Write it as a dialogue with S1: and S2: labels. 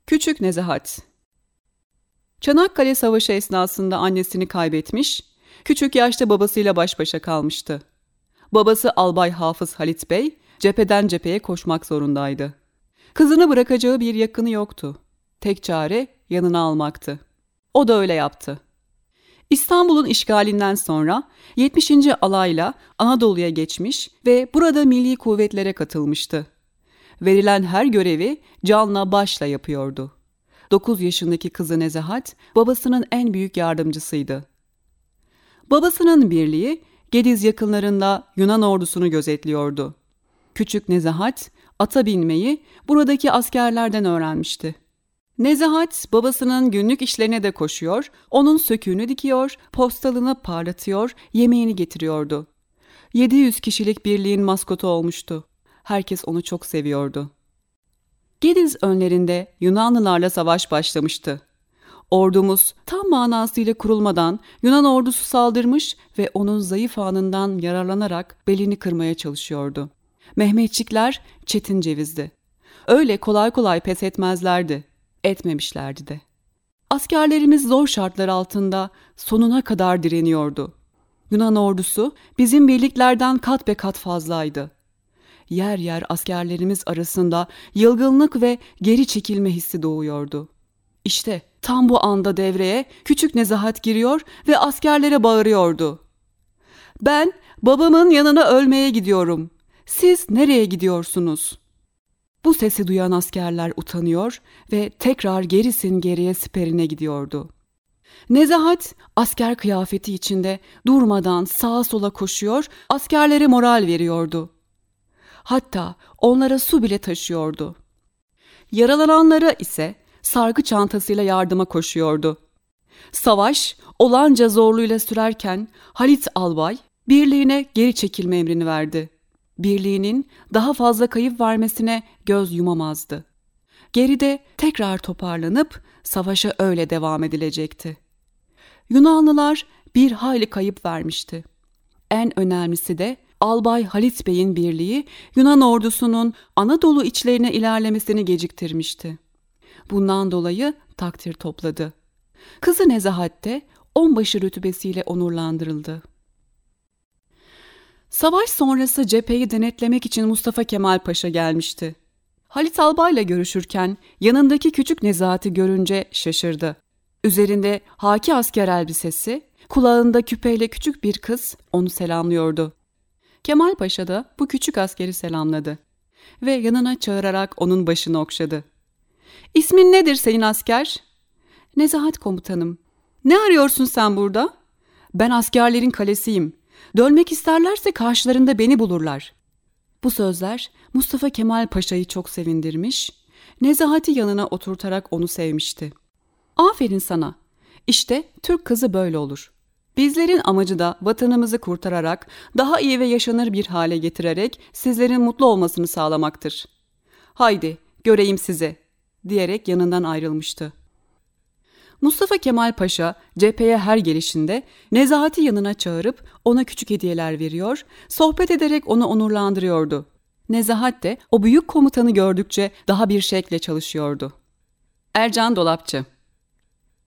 S1: Küçük Nezahat. Çanakkale Savaşı esnasında annesini kaybetmiş, küçük yaşta babasıyla baş başa kalmıştı. Babası Albay Hafız Halit Bey, cepheden cepheye koşmak zorundaydı. Kızını bırakacağı bir yakını yoktu. Tek çare yanına almaktı. O da öyle yaptı. İstanbul'un işgalinden sonra 70. Alayla Anadolu'ya geçmiş ve burada milli kuvvetlere katılmıştı. Verilen her görevi canla başla yapıyordu. 9 yaşındaki kızı Nezahat, babasının en büyük yardımcısıydı. Babasının birliği, Gediz yakınlarında Yunan ordusunu gözetliyordu. Küçük Nezahat, ata binmeyi buradaki askerlerden öğrenmişti. Nezahat, babasının günlük işlerine de koşuyor, onun söküğünü dikiyor, postalını parlatıyor, yemeğini getiriyordu. 700 kişilik birliğin maskotu olmuştu. Herkes onu çok seviyordu. Gediz önlerinde Yunanlılarla savaş başlamıştı. Ordumuz tam manasıyla kurulmadan Yunan ordusu saldırmış ve onun zayıf anından yararlanarak belini kırmaya çalışıyordu. Mehmetçikler çetin cevizdi. Öyle kolay kolay pes etmezlerdi. Etmemişlerdi de. Askerlerimiz zor şartlar altında sonuna kadar direniyordu. Yunan ordusu bizim birliklerden kat be kat fazlaydı. Yer yer askerlerimiz arasında yılgınlık ve geri çekilme hissi doğuyordu. İşte tam bu anda devreye küçük Nezahat giriyor ve askerlere bağırıyordu. "Ben babamın yanına ölmeye gidiyorum. Siz nereye gidiyorsunuz?" Bu sesi duyan askerler utanıyor ve tekrar gerisin geriye siperine gidiyordu. Nezahat asker kıyafeti içinde durmadan sağa sola koşuyor, askerlere moral veriyordu. Hatta onlara su bile taşıyordu. Yaralananlara ise sargı çantasıyla yardıma koşuyordu. Savaş olanca zorluğuyla sürerken Halit Albay birliğine geri çekilme emrini verdi. Birliğinin daha fazla kayıp vermesine göz yumamazdı. Geride tekrar toparlanıp savaşa öyle devam edilecekti. Yunanlılar bir hayli kayıp vermişti. En önemlisi de Albay Halit Bey'in birliği Yunan ordusunun Anadolu içlerine ilerlemesini geciktirmişti. Bundan dolayı takdir topladı. Kızı Nezahat de onbaşı rütbesiyle onurlandırıldı. Savaş sonrası cepheyi denetlemek için Mustafa Kemal Paşa gelmişti. Halit Albay'la görüşürken yanındaki küçük Nezahat'i görünce şaşırdı. Üzerinde haki asker elbisesi, kulağında küpeyle küçük bir kız onu selamlıyordu. Kemal Paşa da bu küçük askeri selamladı ve yanına çağırarak onun başını okşadı. "İsmin nedir senin asker?" "Nezahat komutanım." "Ne arıyorsun sen burada?" "Ben askerlerin kalesiyim. Dönmek isterlerse karşılarında beni bulurlar." Bu sözler Mustafa Kemal Paşa'yı çok sevindirmiş, Nezahat'i yanına oturtarak onu sevmişti. "Aferin sana. İşte Türk kızı böyle olur. Bizlerin amacı da vatanımızı kurtararak, daha iyi ve yaşanır bir hale getirerek sizlerin mutlu olmasını sağlamaktır. Haydi göreyim sizi," diyerek yanından ayrılmıştı. Mustafa Kemal Paşa cepheye her gelişinde Nezahat'i yanına çağırıp ona küçük hediyeler veriyor, sohbet ederek onu onurlandırıyordu. Nezahat de o büyük komutanı gördükçe daha bir şevkle çalışıyordu. Ercan Dolapçı.